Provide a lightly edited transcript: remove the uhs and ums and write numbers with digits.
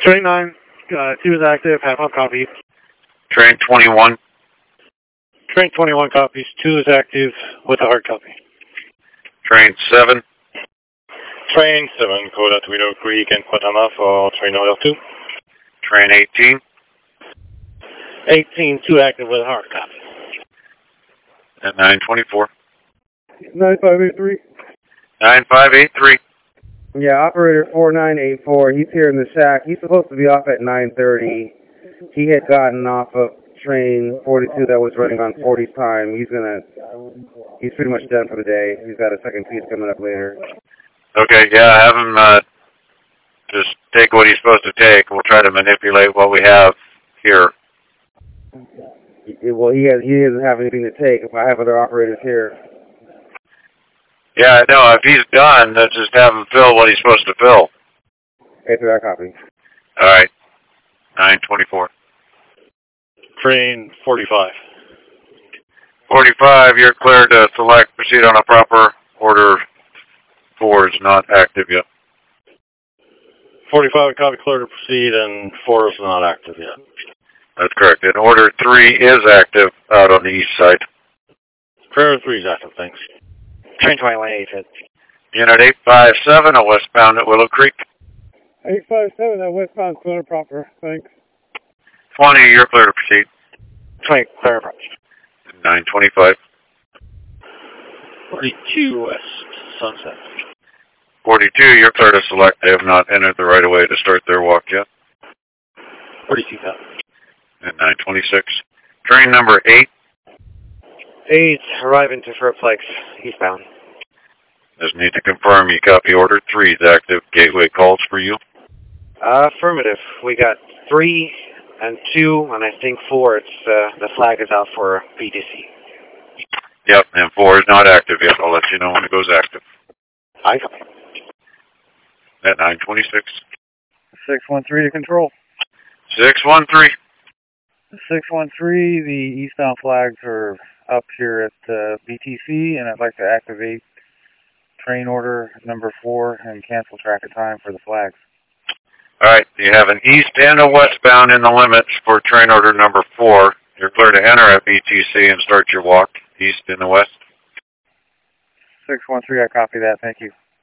Train 9, 2 is active, half on copy. Train 21. Train 21 copies, 2 is active with a hard copy. Train 7. Train 7, code at Willow Creek and Quatama for train order 2. Train 18. 18, 2 active with a hard copy. At 924. 9583. 9583. Yeah, operator 4984, he's here in the shack. He's supposed to be off at 9:30. He had gotten off of train 42 that was running on 40's time. He's pretty much done for the day. He's got a second piece coming up later. Okay, yeah, have him just take what he's supposed to take. We'll try to manipulate what we have here. Well, he doesn't have anything to take. If I have other operators here. Yeah, no, if he's done, let's just have him fill what he's supposed to fill. Okay, so that copy. All right, 924. Train 45. 45, you're clear to select proceed on a proper order. 4 is not active yet. 45 copy, clear to proceed, and 4 is not active yet. That's correct. And order 3 is active out on the east side. Prayer 3 is active, thanks. Train 21, 8 hit. Unit 857, a westbound at Willow Creek. 857, that westbound, clear proper, thanks. 20, you're clear to proceed. 20, clear approach. 925. 42 west, sunset. 42, you're clear to select. They have not entered the right of way to start their walk yet. 42 copy. And 926. Train number 8. 8, arriving to Fairplex, eastbound. Just need to confirm you copy order 3 is active. Gateway calls for you. Affirmative. We got 3 and 2, and I think 4. It's the flag is out for BTC. Yep, and 4 is not active yet. I'll let you know when it goes active. I copy. At 926. 613 to control. 613. 613, the eastbound flags are up here at BTC, and I'd like to activate train order number 4 and cancel track of time for the flags. All right, you have an east and a westbound in the limits for train order number 4. You're clear to enter at BTC and start your walk east and the west. 613, I copy that. Thank you.